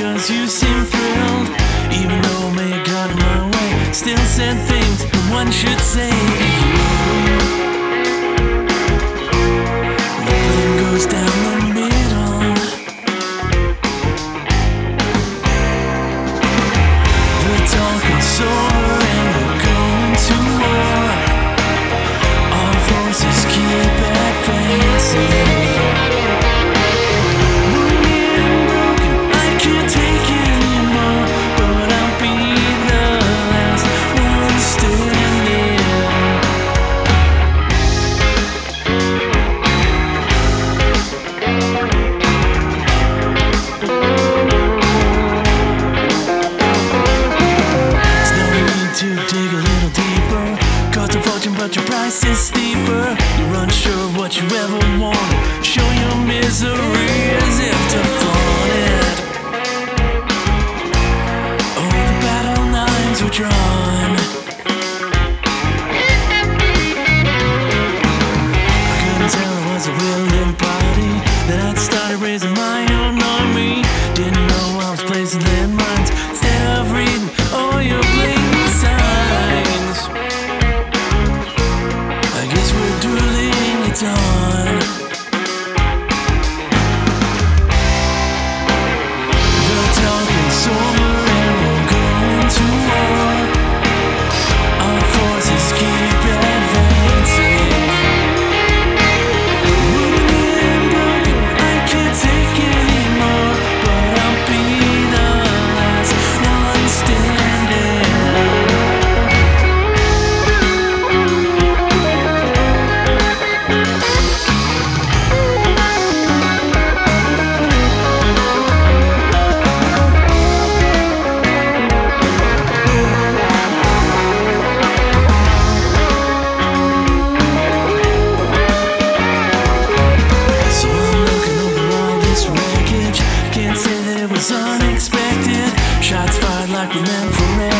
'cause you seem thrilled. Even though I may have got in my way, still said things that one should say to you. The blame goes down the middle. The talking's over and we're going to war. Our forces keep advancing. But your price is steeper. You're unsure of what you ever want. Show your misery as if to flaunt it. Oh, the battle lines were drawn. I couldn't tell it was a willing party, that I'd started raising my own army. Didn't know I was placing landmines instead of reading all your blatant signs. I guess we're dueling, it's on. The talking's over and we're going to war. Our forces keep advancing. Moving and broken, I can't take anymore, but I'll be the last one standing. Can't say that it was unexpected. Shots fired like we meant for it.